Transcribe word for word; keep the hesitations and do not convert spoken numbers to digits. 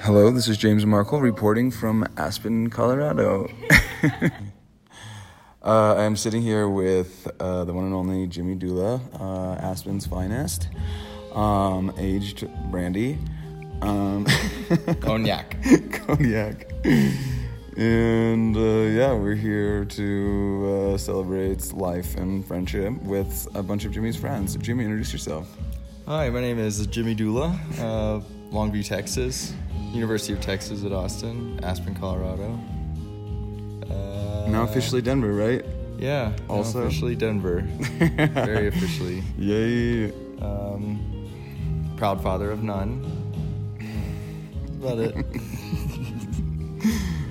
Hello, this is James Markle reporting from Aspen, Colorado. uh, I'm sitting here with uh, the one and only Jimmy Dula, uh, Aspen's finest, um, aged brandy, um, cognac, cognac, and uh, yeah, we're here to uh, celebrate life and friendship with a bunch of Jimmy's friends. Jimmy, introduce yourself. Hi, my name is Jimmy Dula, uh, Longview, Texas, University of Texas at Austin, Aspen, Colorado. Uh, Now officially Denver, right? Yeah, also now officially Denver, very officially. Yay! Um, proud father of none. About it.